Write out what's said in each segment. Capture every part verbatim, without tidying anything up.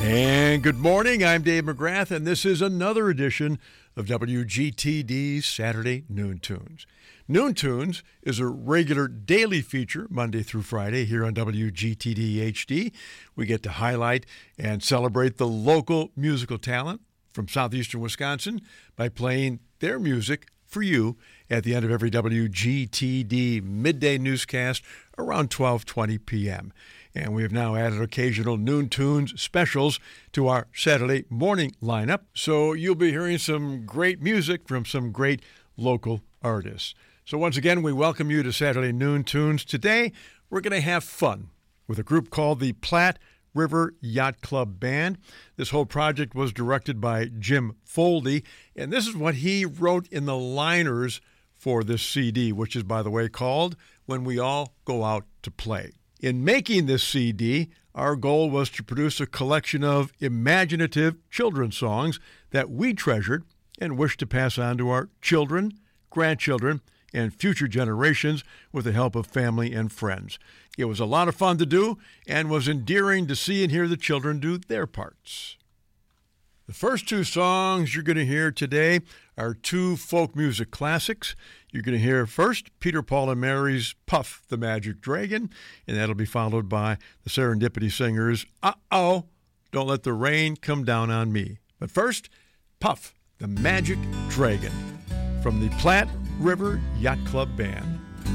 And good morning, I'm Dave McGrath, and this is another edition of W G T D's Saturday Noon Tunes. Noon Tunes is a regular daily feature, Monday through Friday, here on W G T D H D. We get to highlight and celebrate the local musical talent from southeastern Wisconsin by playing their music for you at the end of every W G T D midday newscast around twelve twenty p.m. And we have now added occasional Noon Tunes specials to our Saturday morning lineup, so you'll be hearing some great music from some great local artists. So once again, we welcome you to Saturday Noon Tunes. Today, we're going to have fun with a group called the Platte River Yacht Club Band. This whole project was directed by Jim Foldy, and this is what he wrote in the liners for this C D, which is, by the way, called When We All Go Out to Play. In making this C D, our goal was to produce a collection of imaginative children's songs that we treasured and wish to pass on to our children, grandchildren, and future generations with the help of family and friends. It was a lot of fun to do and was endearing to see and hear the children do their parts. The first two songs you're going to hear today are two folk music classics. You're going to hear first Peter, Paul, and Mary's Puff the Magic Dragon, and that'll be followed by the Serendipity Singers' Uh-Oh, Don't Let the Rain Come Down on Me. But first, Puff the Magic Dragon from the Platte River Yacht Club Band.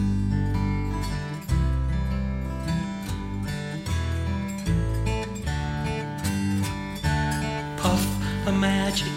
A magic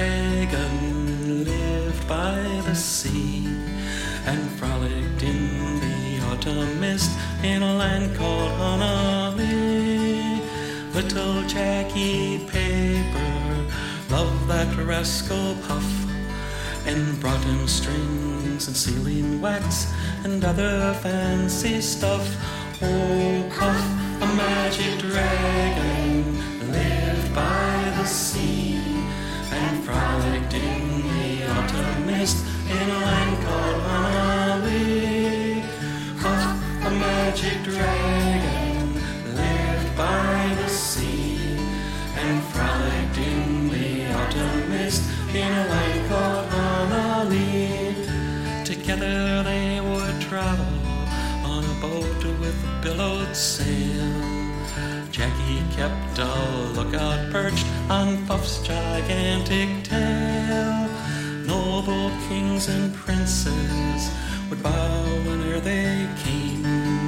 dragon lived by the sea and frolicked in the autumn mist in a land called Honolulu. Little Jackie Paper loved that rascal Puff and brought him strings and sealing wax and other fancy stuff. Oh, Puff, a magic dragon lived by the sea and frolicked in the autumn mist in a land called Honolulu. Puff, a magic dragon, lived by the sea and frolicked in the autumn mist in a land called Honolulu. Together they would travel on a boat with a billowed sail. Jackie kept a lookout perched on Puff's gigantic tail. Noble kings and princes would bow whene'er they came.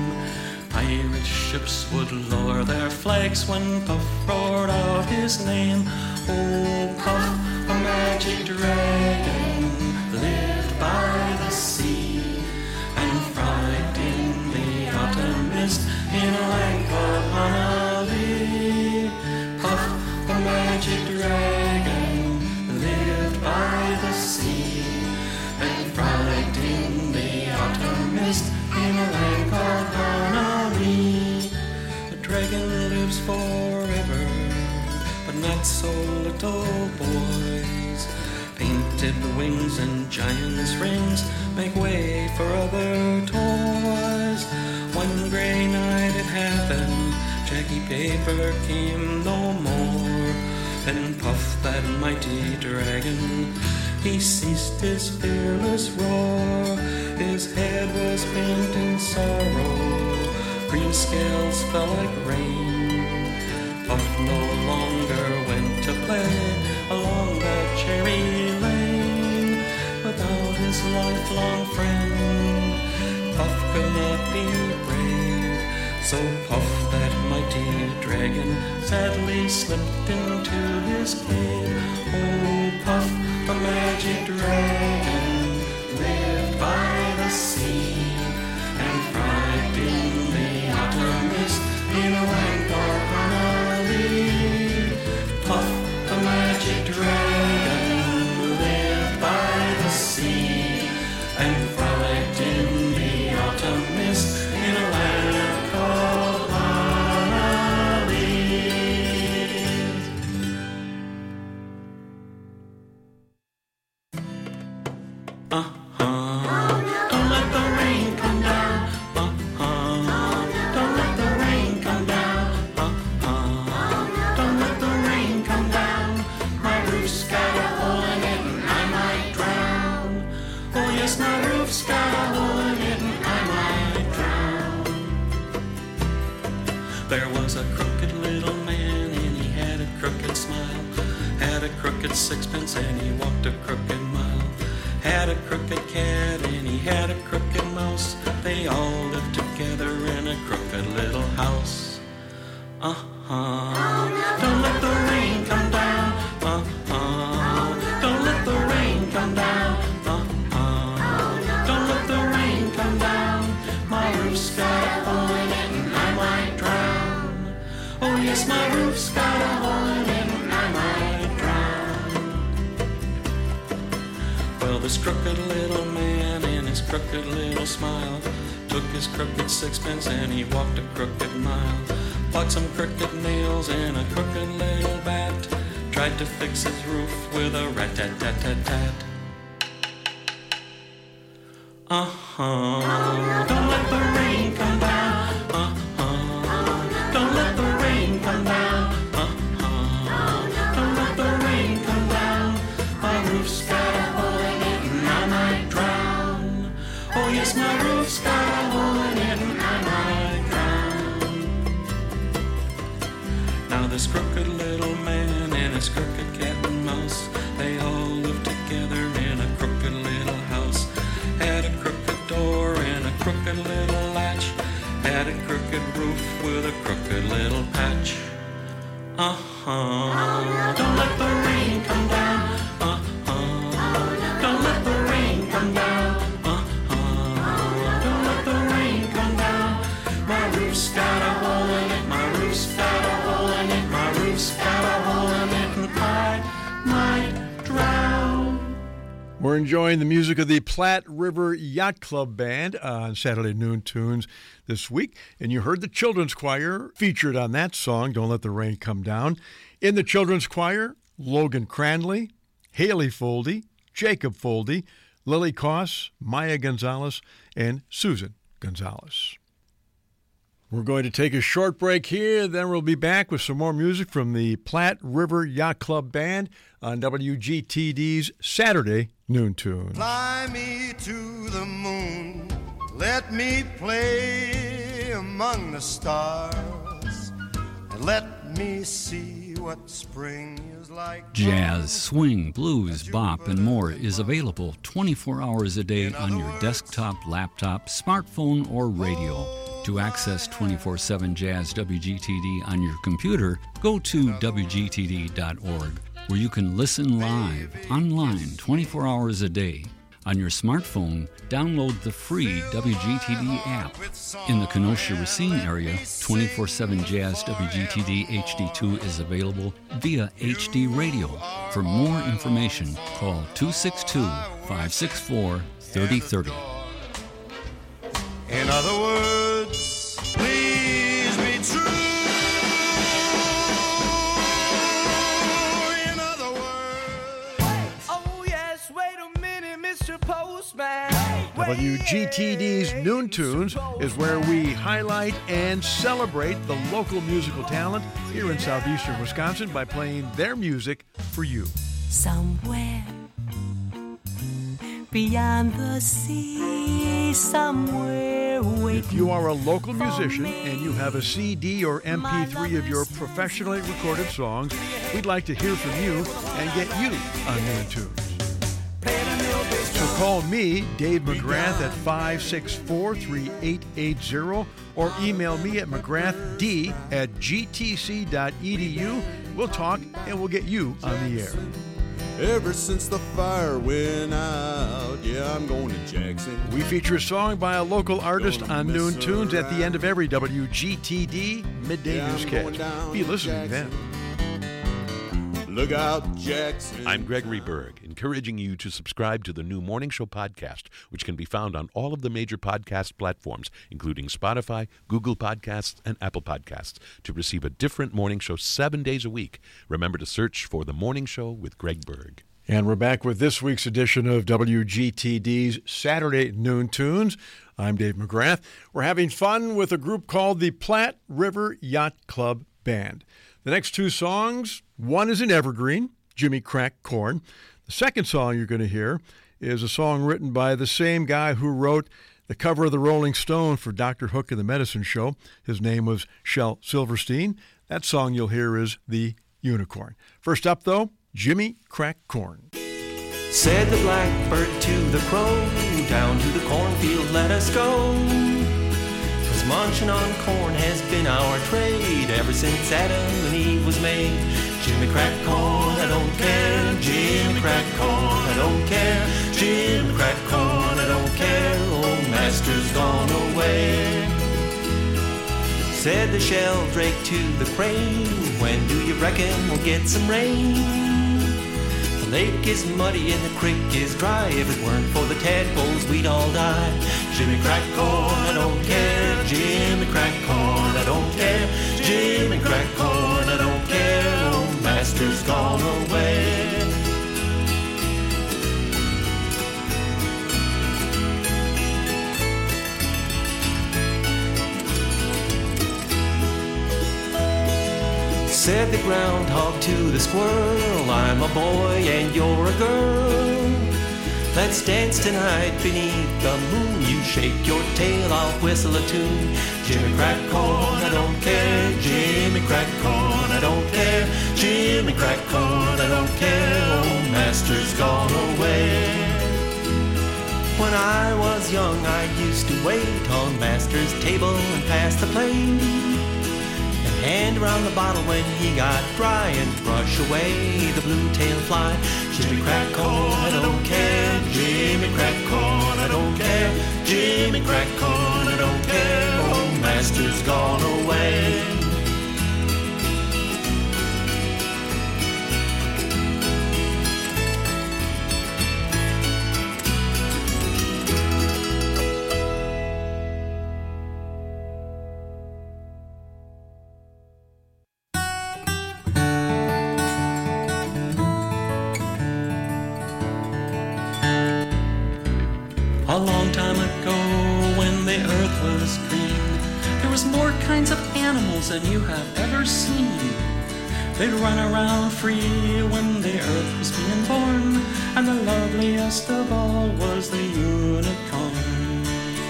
Pirate ships would lower their flags when Puff roared out his name. Oh, Puff, a magic dragon, lived by the sea and frolicked in the autumn mist in a land called Honolulu. Puff, the magic dragon, lived by the sea and frolicked in the autumn mist in a land called Honolulu. The dragon lives forever, but not so little boys. Painted wings and giant's rings make way for other toys. One gray night it happened, Jackie Paper came no more. Then Puff, that mighty dragon, he ceased his fearless roar. His head was bent in sorrow, green scales fell like rain. Puff no longer went to play along that cherry lane. Without his lifelong friend, Puff could not be brave. So Puff, that mighty dragon, sadly slipped into his cave. Oh, Puff, the magic dragon, lived by the sea and frolicked in the autumn mist in a land called Honolulu. Puff, the magic dragon, lived by the sea and frolicked in the autumn mist in a land called Honolulu. There was a crooked little man and he had a crooked smile. Had a crooked sixpence and he walked a crooked mile. Had a crooked cat and he had a crooked mouse. They all lived together in a crooked little house. Uh-huh. Don't let the rain come down. Uh-huh. Don't let the rain come down. Uh-huh. Don't let the rain come down. My roof's got a hole in it and I might drown. Oh yes, my roof's got a hole in it and I might drown. Well, this crooked little man and his crooked little smile took his crooked sixpence and he walked a crooked mile. Plucked some crooked nails and a crooked little bat. Tried to fix his roof with a rat-tat-tat-tat-tat. Uh-huh. Don't let the rain come down. Uh-huh. Don't let the rain come down. Uh-huh. Don't let the rain come down. My roof's got a hole in it and I might drown. Oh yes, my roof's got a hole in it and I might drown. Now this crooked little man and his crooked cat and mouse, they all lived together in a crooked little house. Had a crooked door and a crooked little latch. Had a crooked roof with a crooked little patch. Uh-huh. Don't let the rain come down. Uh-huh. Don't let the rain come down. Uh-huh. Don't let the rain come down. My roof's got a hole in it. My roof's got a hole in it. My roof's got a hole in it. And I might drown. We're enjoying the music of the Platte River Yacht Club Band on Saturday Noon Tunes this week. And you heard the children's choir featured on that song, Don't Let the Rain Come Down. In the children's choir, Logan Cranley, Haley Foldy, Jacob Foldy, Lily Koss, Maya Gonzalez, and Susan Gonzalez. We're going to take a short break here, then we'll be back with some more music from the Platte River Yacht Club Band on W G T D's Saturday Noon Tunes. Fly me to the moon, let me play among the stars, and let me see what spring is like. Jazz, swing, blues, bop, and more is available twenty-four hours a day on your desktop, laptop, smartphone, or radio. To access twenty-four seven Jazz W G T D on your computer, go to W G T D dot org, where you can listen live, online, twenty-four hours a day. On your smartphone, download the free W G T D app. In the Kenosha-Racine area, twenty-four seven Jazz W G T D H D two is available via H D radio. For more information, call two six two, five six four, three zero three zero. In other words, please be true. In other words, oh yes, wait a minute, Mister Postman. W G T D's Noon Tunes is where we highlight and celebrate the local musical talent here in southeastern Wisconsin by playing their music for you. Somewhere beyond the sea, somewhere waiting. If you are a local musician and you have a C D or M P three of your professionally recorded songs, we'd like to hear from you and get you on Noon Tunes. So call me, Dave McGrath, at five six four, three eight eight zero or email me at mcgrathd at g t c dot e d u. We'll talk and we'll get you on the air. Ever since the fire went out, yeah, I'm going to Jackson. We feature a song by a local artist on Noon Tunes at the end of every W G T D Midday Yeah, Newscast. Be listening then. Look out, Jackson. I'm Gregory Berg, encouraging you to subscribe to the new Morning Show podcast, which can be found on all of the major podcast platforms, including Spotify, Google Podcasts, and Apple Podcasts, to receive a different morning show seven days a week. Remember to search for The Morning Show with Greg Berg. And we're back with this week's edition of W G T D's Saturday Noon Tunes. I'm Dave McGrath. We're having fun with a group called the Platte River Yacht Club Band. The next two songs, one is an evergreen, Jimmy Crack Corn. The second song you're going to hear is a song written by the same guy who wrote the cover of the Rolling Stone for Doctor Hook and the Medicine Show. His name was Shel Silverstein. That song you'll hear is The Unicorn. First up, though, Jimmy Crack Corn. Said the blackbird to the crow, down to the cornfield let us go. 'Cause munching on corn has been our trade ever since Adam and Eve was made. Jimmy crack corn, I don't care. Jimmy crack corn, I don't care. Jimmy crack corn, I don't care. Old master's gone away. Said the sheldrake to the crane, when do you reckon we'll get some rain? The lake is muddy and the creek is dry. If it weren't for the tadpoles, we'd all die. Jimmy crack corn, I don't care. Jimmy crack corn, I don't care. Jimmy crack corn, I don't care. Old master's gone away. Said the groundhog to the squirrel, I'm a boy and you're a girl. Let's dance tonight beneath the moon. You shake your tail, I'll whistle a tune. Jimmy crack corn, I don't care. Jimmy crack corn, I don't care. Jimmy crack corn, I don't care. Old master's gone away. When I was young, I used to wait on master's table and pass the plate. Hand around the bottle when he got dry and brush away the blue-tailed fly. Jimmy crack corn, I don't care. Jimmy crack corn, I don't care. Jimmy crack corn, I don't care. Old master's gone away. A long time ago, when the earth was green, there was more kinds of animals than you have ever seen. They'd run around free when the earth was being born, and the loveliest of all was the unicorn.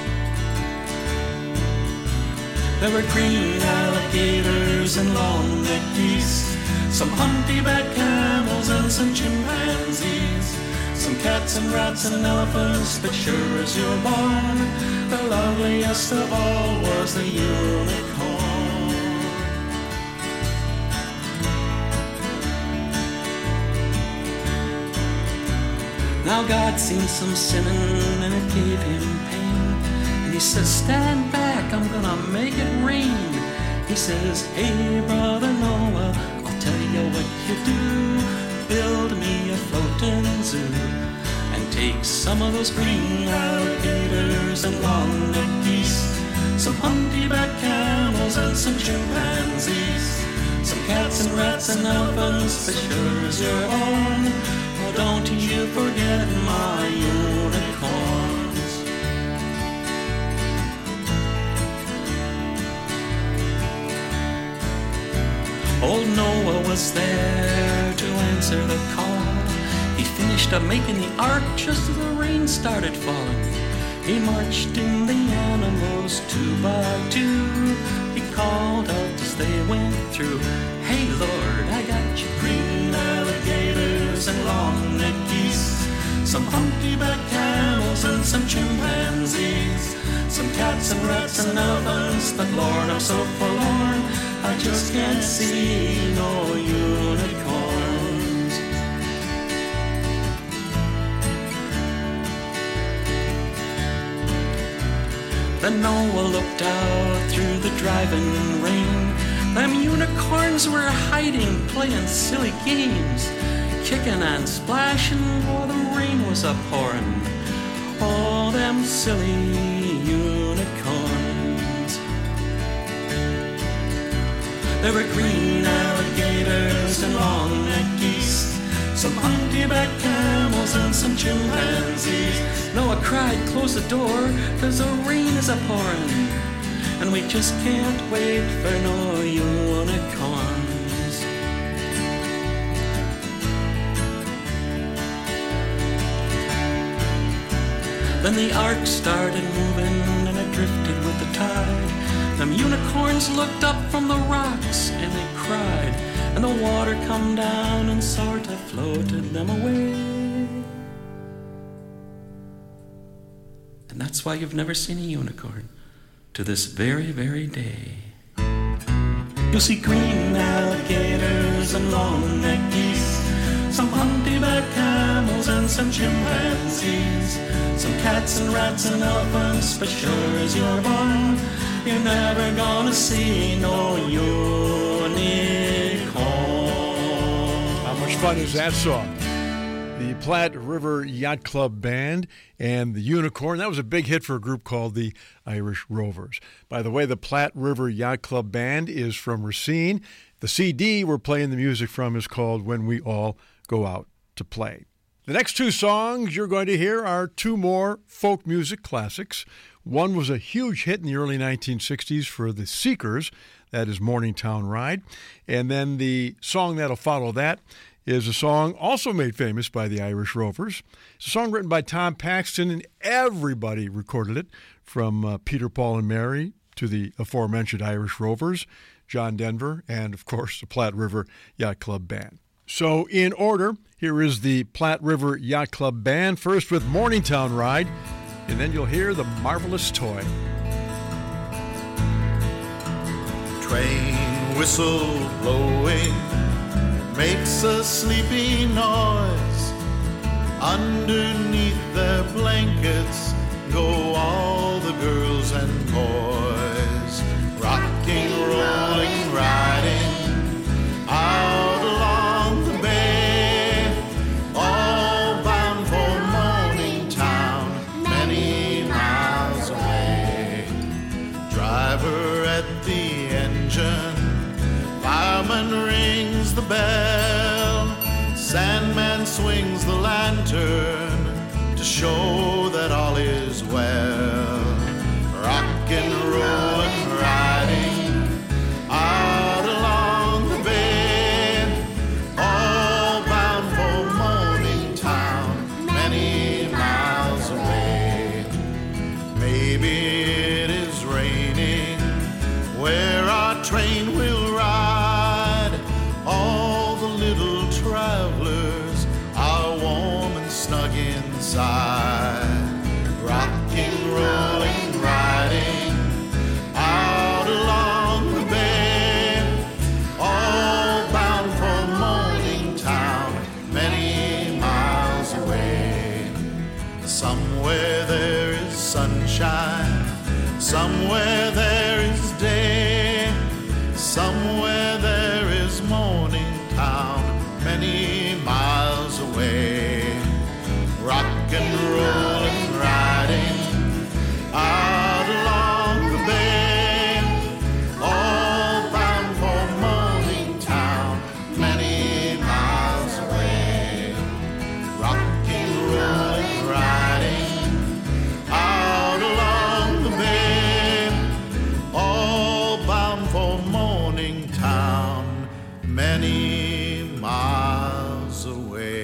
There were green alligators and long-necked geese, some humpty-backed camels and some chimpanzees, some cats and rats and elephants, but sure as you're born, the loveliest of all was the unicorn. Now God seen some sinning and it gave him pain, and he says, stand back, I'm gonna make it rain. He says, hey brother Noah, I'll tell you what you do. Build me a floating zoo, and take some of those green alligators and long-necked geese, some humpty-backed camels and some chimpanzees, some cats and rats and elephants, but sure as you're on, oh, don't you forget my unicorns. Old Noah was there to answer the call. He finished up making the ark just as the rain started falling. He marched in the animals two by two. He called out as they went through, hey Lord, I got you green alligators and long-necked geese, some humpty-backed camels and some chimpanzees, some cats and rats and elephants, but Lord, I'm so forlorn, I just can't see no unicorns. Then Noah looked out through the driving rain. Them unicorns were hiding, playing silly games, kicking and splashing while the rain was a-pouring. All them silly unicorns. There were green alligators and long-necked geese, some humpty-backed camels and some chimpanzees. Noah cried, close the door, 'cause the rain is a-pouring, and we just can't wait for no unicorns. Then the ark started moving and it drifted with the tide. Them unicorns looked up from the rocks and they cried, and the water come down and sort of floated them away. And that's why you've never seen a unicorn to this very, very day. You'll see green alligators and long-necked geese, some hunchback camels and some chimpanzees, some cats and rats and elephants, but sure as you're born, you're never gonna see no unicorn. How much fun is that song? The Platte River Yacht Club Band and the Unicorn. That was a big hit for a group called the Irish Rovers. By the way, the Platte River Yacht Club Band is from Racine. The C D we're playing the music from is called When We All Go Out to Play. The next two songs you're going to hear are two more folk music classics. One was a huge hit in the early nineteen sixties for the Seekers, that is Morningtown Ride. And then the song that'll follow that is a song also made famous by the Irish Rovers. It's a song written by Tom Paxton, and everybody recorded it, from uh, Peter, Paul, and Mary to the aforementioned Irish Rovers, John Denver, and, of course, the Platte River Yacht Club Band. So, in order, here is the Platte River Yacht Club Band, first with Morningtown Ride, and then you'll hear The Marvelous Toy. Train whistle blowing makes a sleepy noise. Underneath their blankets go all the girls and boys, rocking, rolling, riding out along the bay, all bound for Morningtown, many miles away. Driver at the engine, fireman rings the bell, Sandman swings the lantern to show that all is well. Rockin', rollin', riding out along the bay, all bound for Morningtown, many miles away. Maybe it is raining where our train will ride. All the little travelers are warm and snug inside, rocking, rolling, riding out along the bay, all bound for Morningtown, many miles away. Somewhere there is sunshine, somewhere there is day, somewhere there is Morningtown, many miles away. Rockin', rollin', riding out along the bay, all bound for Morningtown, many miles away. Rockin', rollin', riding out along the bay, all bound for Morningtown, many miles away.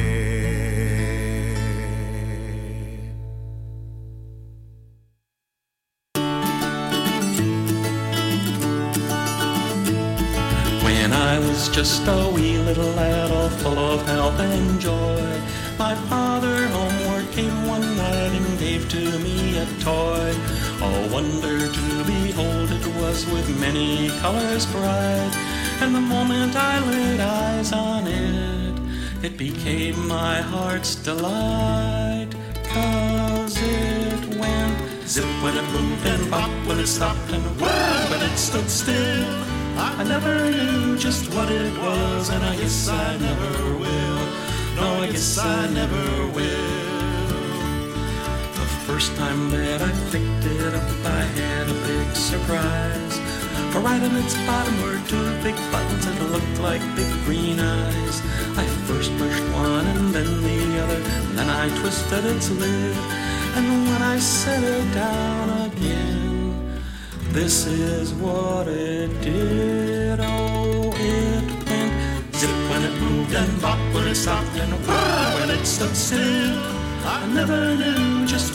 When I was just a wee little lad, all full of health and joy, my father homeward came one night and gave to me a toy. All wonder to behold, it was with many colors bright, and the moment I laid eyes on it, it became my heart's delight. 'Cause it went zip when it moved and bop when it stopped and whir when it stood still. I never knew just what it was, and I guess I never will. No, I guess I never will. The first time that I picked it up, I had a big surprise. For right on its bottom were two big buttons that looked like big green eyes. I first pushed one and then the other, and then I twisted its lid. And when I set it down again, this is what it did. Oh, it went zip when it moved and bop when it stopped and whir when it stood still. I never knew just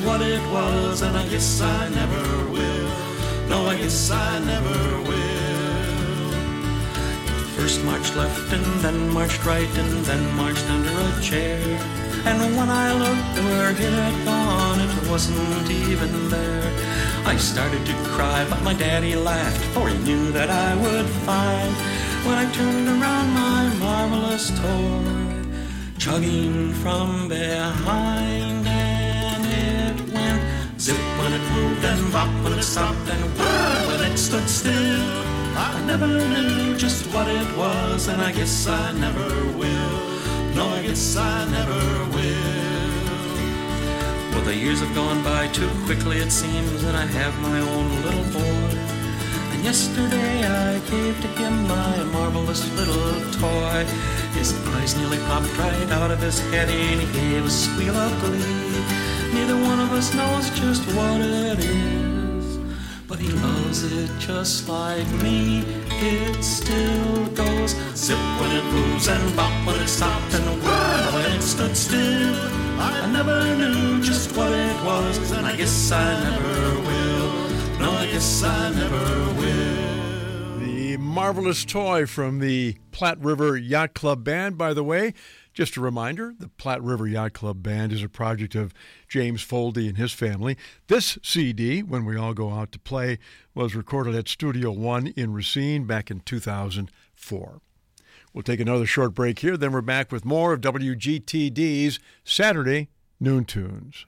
what it was, and I guess I never will. No, I guess I never will. First marched left and then marched right and then marched under a chair. And when I looked where it had gone, it wasn't even there. I started to cry, but my daddy laughed, for he knew that I would find. When I turned around my marvelous toy, chugging from behind, and it went zip when it moved and bop when it stopped and whir when it stood still. I never knew just what it was, and I guess I never will. No, I guess I never will. Well, the years have gone by too quickly, it seems, and I have my own little boy. And yesterday I gave to him my marvelous little toy. His eyes nearly popped right out of his head, and he gave a squeal of glee. Neither one of us knows just what it is, but he loves it just like me. It still goes zip when it moves and bop when it stopped and whir when it stood still. I never knew just what it was, and I guess I never will. No, I guess I never will. The marvelous toy from the Platte River Yacht Club Band, by the way. Just a reminder, the Platte River Yacht Club Band is a project of James Foldy and his family. This C D, When We All Go Out to Play, was recorded at Studio One in Racine back in two thousand four. We'll take another short break here, then we're back with more of W G T D's Saturday Noon Tunes.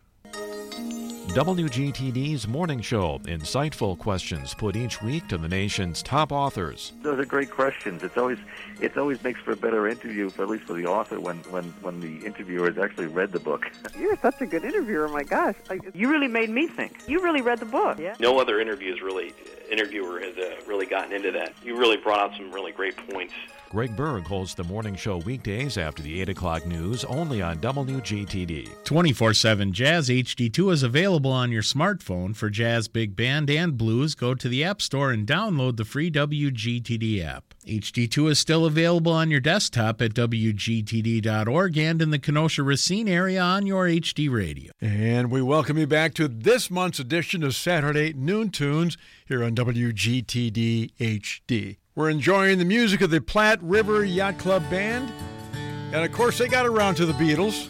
W G T D's Morning Show. Insightful questions put each week to the nation's top authors. Those are great questions. It's always it always makes for a better interview, for at least for the author, when, when, when the interviewer has actually read the book. You're such a good interviewer, my gosh. I, you really made me think. You really read the book. Yeah. No other interviews really, interviewer has uh, really gotten into that. You really brought out some really great points. Greg Berg holds the morning show weekdays after the eight o'clock news, only on W G T D. twenty-four seven Jazz H D two is available on your smartphone. For jazz, big band, and blues, go to the App Store and download the free W G T D app. H D two is still available on your desktop at W G T D dot org and in the Kenosha-Racine area on your H D radio. And we welcome you back to this month's edition of Saturday Noon Tunes here on W G T D H D. We're enjoying the music of the Platte River Yacht Club Band. And, of course, they got around to the Beatles.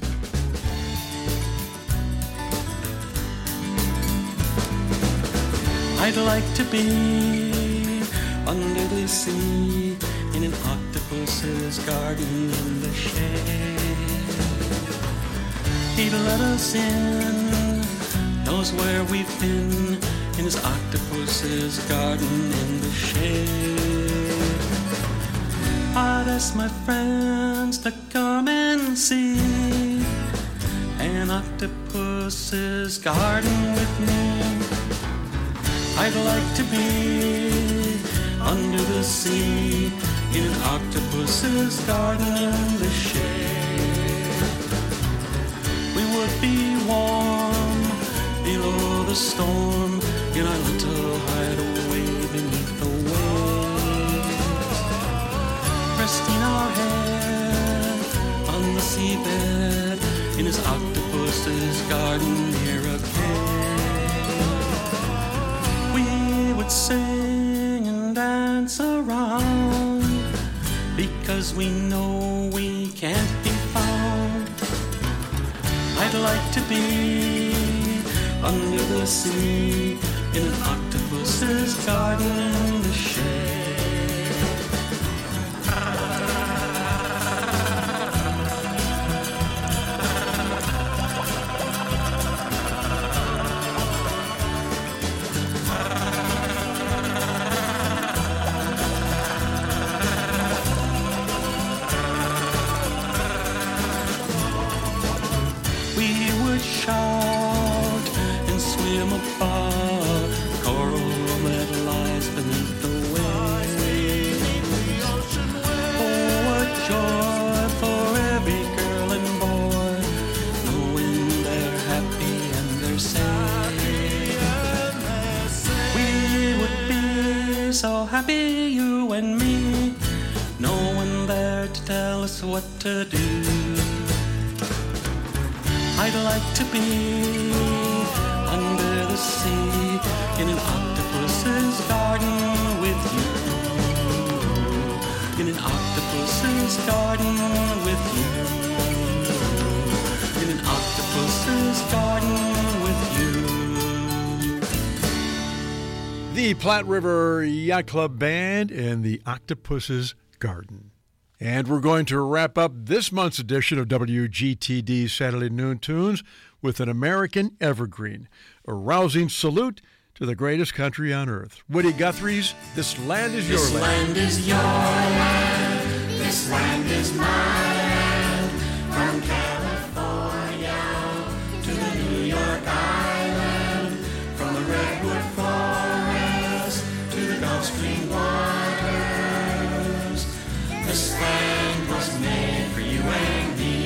I'd like to be under the sea in an octopus's garden in the shade. He'd let us in, knows where we've been, in his octopus's garden in the shade. I'd ask my friends to come and see an octopus's garden with me. I'd like to be under the sea in an octopus's garden in the shade. We would be warm below the storm in our little hideaway beneath the waves, resting our head on the seabed in his octopus's garden near a cave. We would sing and dance around because we know we can't be found. I'd like to be under the sea in an octopus's garden in the shade. We would shout and swim above coral that lies beneath the waves. Oh, what joy for every girl and boy, knowing they're happy and they're safe. We would be so happy, you and me, no one there to tell us what to do. I'd like to be under the sea in an octopus's garden with you. In an octopus's garden with you. In an octopus's garden with you. The Platte River Yacht Club Band and the Octopus's Garden. And we're going to wrap up this month's edition of W G T D Saturday Noon Tunes with an American evergreen, a rousing salute to the greatest country on earth. Woody Guthrie's This Land Is Your This Land. land is your land. This land is my land. From California to the New York Island. From the Redwood Forest to the Gulf Stream waters. This land was made for you and me.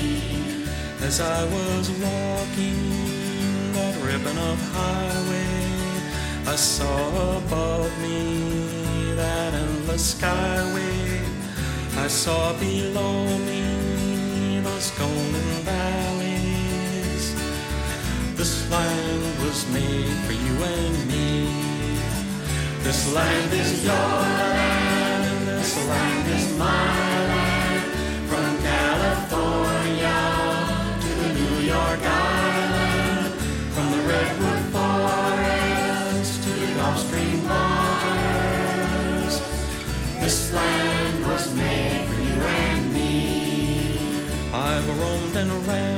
As I was walking that ribbon of highway, I saw above me that endless skyway. I saw below me those golden valleys. This land was made for you and me. This land is your land. This land is my land. From California to the New York Island. From the Redwood Forest to the Gulf Stream waters. This land was made for you and me. I've roamed and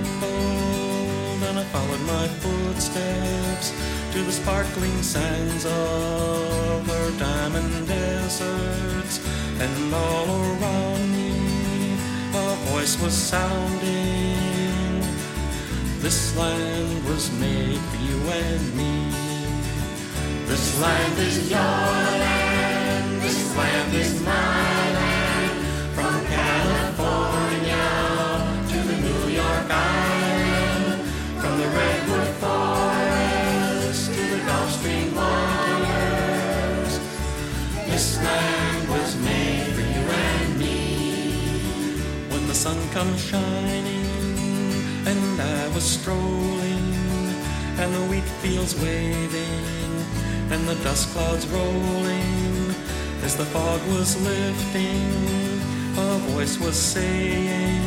rambled and I followed my footsteps to the sparkling sands of her diamond deserts. And all around me a voice was sounding. This land was made for you and me. This land is your land. This land is my land. From California to the New York Island. From the Redwood Forest to the Gulf Stream waters. This land was made for you and me. When the sun comes shining and I was strolling, and the wheat fields waving, and the dust clouds rolling, as the fog was lifting, a voice was saying,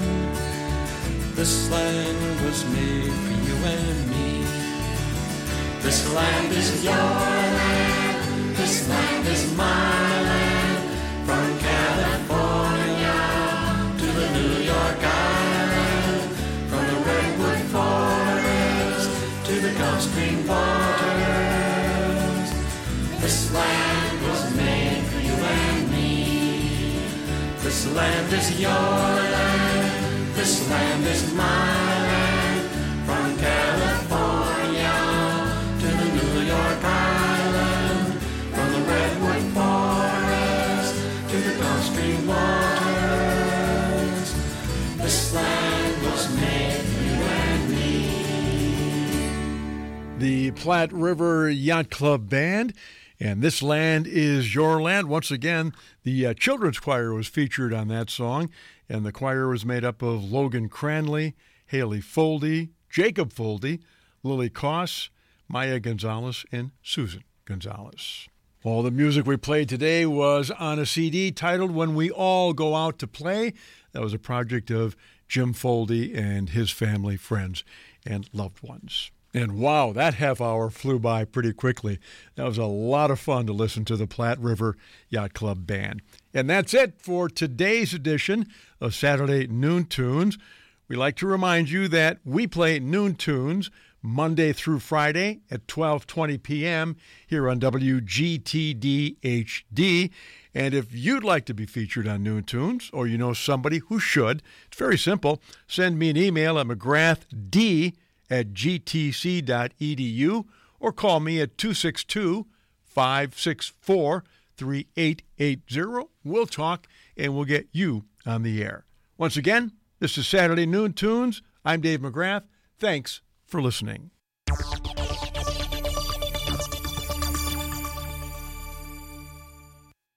this land was made for you and me. This land is your land. This land is my land. From California to the New York Island. From the Redwood Forest to the Gulf Stream waters. This land was made for you and me. This land is your land. This land is my land. From California to the New York Island. From the Redwood Forest to the Gulf Stream waters. This land was made for you and me. The Platte River Yacht Club Band, and This Land Is Your Land. Once again, the uh, children's choir was featured on that song, and the choir was made up of Logan Cranley, Haley Foldy, Jacob Foldy, Lily Koss, Maya Gonzalez, and Susan Gonzalez. All the music we played today was on a C D titled When We All Go Out to Play. That was a project of Jim Foldy and his family, friends, and loved ones. And wow, that half hour flew by pretty quickly. That was a lot of fun to listen to the Platte River Yacht Club Band. And that's it for today's edition of Saturday Noon Tunes. We like to remind you that we play Noon Tunes Monday through Friday at twelve twenty p.m. here on W G T D H D. And if you'd like to be featured on Noon Tunes, or you know somebody who should, it's very simple. Send me an email at mcgrath d at g t c dot e d u or call me at two six two, five six four, three eight eight zero. We'll talk and we'll get you on the air. Once again, this is Saturday Noon Tunes. I'm Dave McGrath. Thanks for listening.